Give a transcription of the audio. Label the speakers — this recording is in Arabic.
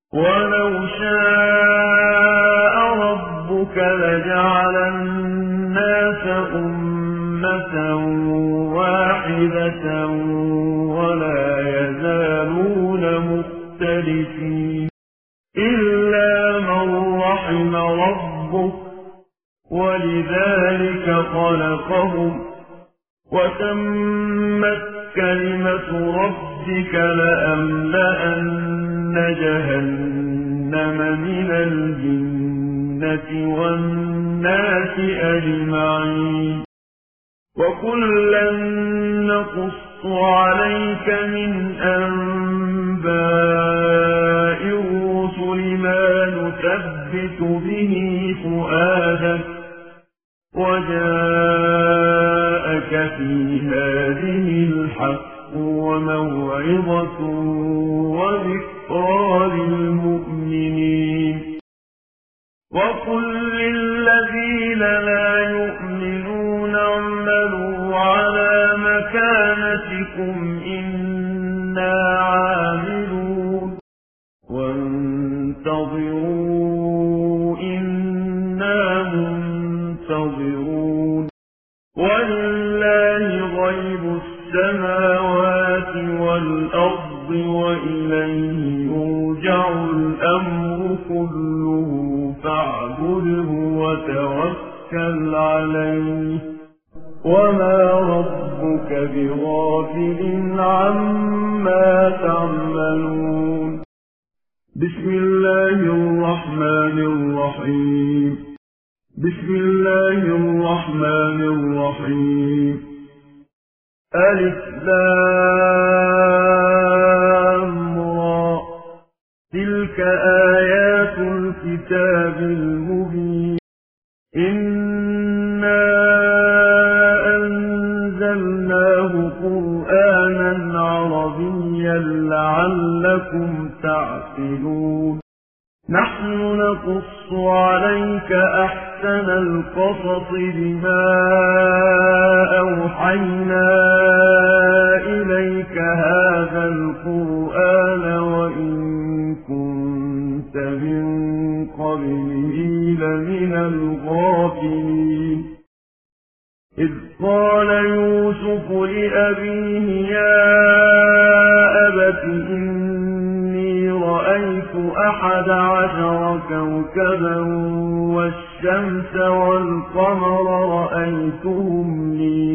Speaker 1: ولو شاء ربك لجعل الناس أمة واحدة ولا يزالون مختلفين إلا من رحم ربك ولذلك خلقهم وتمت كلمة ربك لأملأن جهنم من الجنة والناس أجمعين وكلا نقص عليك من أنباء الرسل ما نثبت به فؤادك وجاءك في هذه الحق وموعظة وذكرى للمؤمنين وقل للذين لا يؤمنون اعملوا على مكانتكم إنا عاملون وانتظروا إنا منتظرون ولله غيب السماوات والأرض وإليه يرجع الأمر كله فاعبده وتوكل عليه وما ربك بغافل عما تعملون بسم الله الرحمن الرحيم بسم الله الرحمن الرحيم ألف لام را تلك آيات الكتاب المبين إنا أنزلناه قرآنا عربيا لعلكم تعقلون نحن نقص عليك أحسن القصص بما أوحينا إليك هذا القرآن وإن كنت من قبله لمن الغافلين إذ قال يوسف لأبيه يا أبت إني رأيت 11 كوكبا والشمس والقمر رأيتهم لي